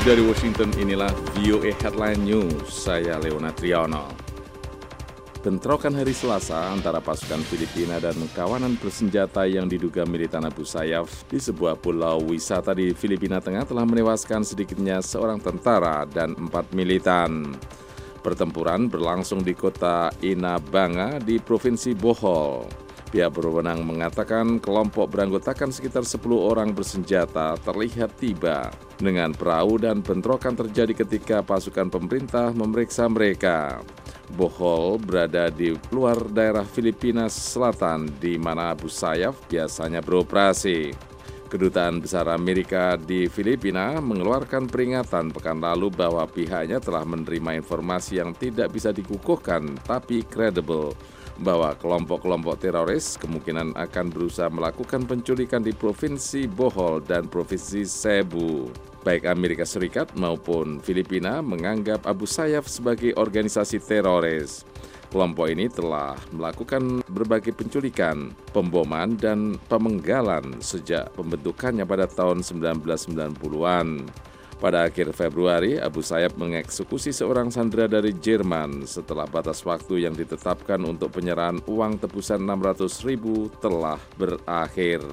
Dari Washington, inilah VOA Headline News, saya Leonard Triono. Bentrokan hari Selasa antara pasukan Filipina dan kawanan bersenjata yang diduga militan Abu Sayyaf di sebuah pulau wisata di Filipina Tengah telah menewaskan sedikitnya seorang tentara dan 4 militan. Pertempuran berlangsung di kota Inabanga di Provinsi Bohol. Pihak berwenang mengatakan kelompok beranggotakan sekitar 10 orang bersenjata terlihat tiba dengan perahu dan bentrokan terjadi ketika pasukan pemerintah memeriksa mereka. Bohol berada di luar daerah Filipina Selatan di mana Abu Sayyaf biasanya beroperasi. Kedutaan Besar Amerika di Filipina mengeluarkan peringatan pekan lalu bahwa pihaknya telah menerima informasi yang tidak bisa dikukuhkan tapi kredibel bahwa kelompok-kelompok teroris kemungkinan akan berusaha melakukan penculikan di Provinsi Bohol dan Provinsi Cebu. Baik Amerika Serikat maupun Filipina menganggap Abu Sayyaf sebagai organisasi teroris. Kelompok ini telah melakukan berbagai penculikan, pemboman, dan pemenggalan sejak pembentukannya pada tahun 1990-an. Pada akhir Februari, Abu Sayyaf mengeksekusi seorang sandera dari Jerman setelah batas waktu yang ditetapkan untuk penyerahan uang tebusan 600.000 telah berakhir.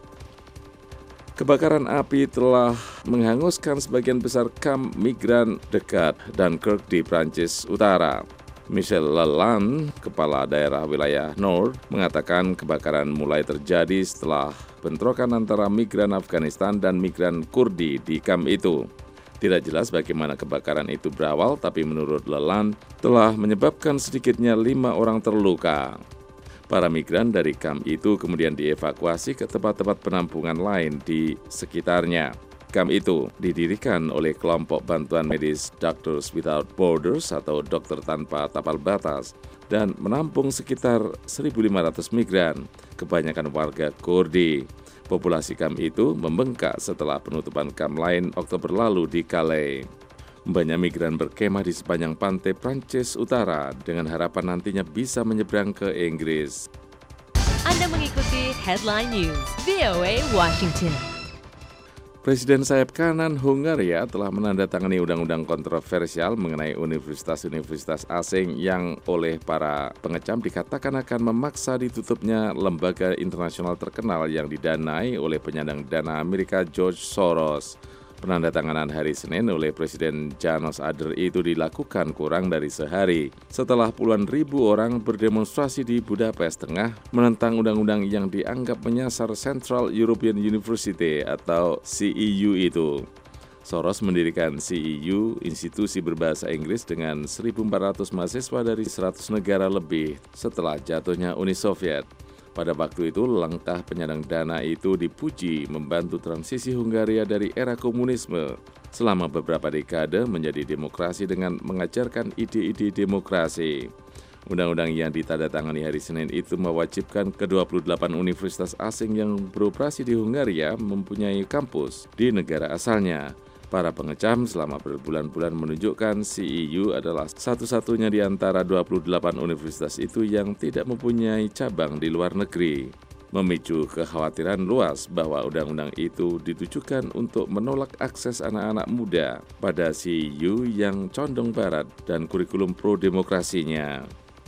Kebakaran api telah menghanguskan sebagian besar kamp migran dekat Dunkirk di Prancis Utara. Michel Lalande, kepala daerah wilayah Nord, mengatakan kebakaran mulai terjadi setelah bentrokan antara migran Afghanistan dan migran Kurdi di kamp itu. Tidak jelas bagaimana kebakaran itu berawal, tapi menurut Lalande telah menyebabkan sedikitnya 5 orang terluka. Para migran dari kamp itu kemudian dievakuasi ke tempat-tempat penampungan lain di sekitarnya. Kamp itu didirikan oleh kelompok bantuan medis Doctors Without Borders atau Dokter Tanpa Tapal Batas dan menampung sekitar 1.500 migran, kebanyakan warga Kurdi. Populasi kamp itu membengkak setelah penutupan kamp lain Oktober lalu di Calais. Banyak migran berkemah di sepanjang pantai Prancis Utara dengan harapan nantinya bisa menyeberang ke Inggris. Anda mengikuti Headline News, VOA Washington. Presiden sayap kanan Hungaria telah menandatangani undang-undang kontroversial mengenai universitas-universitas asing yang oleh para pengecam dikatakan akan memaksa ditutupnya lembaga internasional terkenal yang didanai oleh penyandang dana Amerika George Soros. Penandatanganan hari Senin oleh Presiden János Áder itu dilakukan kurang dari sehari setelah puluhan ribu orang berdemonstrasi di Budapest Tengah menentang undang-undang yang dianggap menyasar Central European University atau CEU itu. Soros mendirikan CEU, institusi berbahasa Inggris dengan 1.400 mahasiswa dari 100 negara lebih setelah jatuhnya Uni Soviet. Pada waktu itu, langkah penyandang dana itu dipuji membantu transisi Hungaria dari era komunisme selama beberapa dekade menjadi demokrasi dengan mengajarkan ide-ide demokrasi. Undang-undang yang ditandatangani hari Senin itu mewajibkan ke-28 universitas asing yang beroperasi di Hungaria mempunyai kampus di negara asalnya. Para pengecam selama berbulan-bulan menunjukkan CEU adalah satu-satunya di antara 28 universitas itu yang tidak mempunyai cabang di luar negeri, memicu kekhawatiran luas bahwa undang-undang itu ditujukan untuk menolak akses anak-anak muda pada CEU yang condong barat dan kurikulum pro-demokrasinya.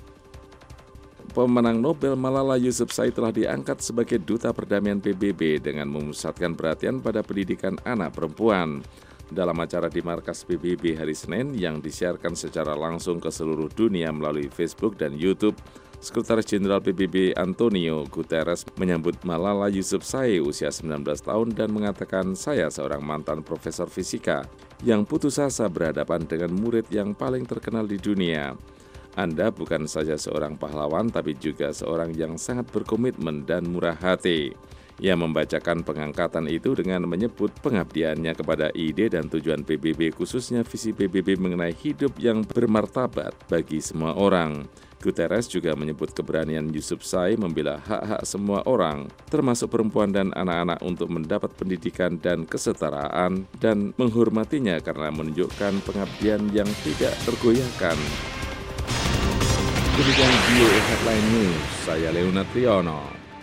Pemenang Nobel Malala Yousafzai telah diangkat sebagai Duta Perdamaian PBB dengan memusatkan perhatian pada pendidikan anak perempuan. Dalam acara di markas PBB hari Senin yang disiarkan secara langsung ke seluruh dunia melalui Facebook dan YouTube, Sekretaris Jenderal PBB Antonio Guterres menyambut Malala Yousafzai usia 19 tahun dan mengatakan, "Saya seorang mantan profesor fisika yang putus asa berhadapan dengan murid yang paling terkenal di dunia. Anda bukan saja seorang pahlawan tapi juga seorang yang sangat berkomitmen dan murah hati." Ia membacakan pengangkatan itu dengan menyebut pengabdiannya kepada ide dan tujuan PBB, khususnya visi PBB mengenai hidup yang bermartabat bagi semua orang. Guterres juga menyebut keberanian Yousafzai membela hak-hak semua orang, termasuk perempuan dan anak-anak untuk mendapat pendidikan dan kesetaraan, dan menghormatinya karena menunjukkan pengabdian yang tidak tergoyahkan. Demikian VOA Headline News, saya Leonard Triono.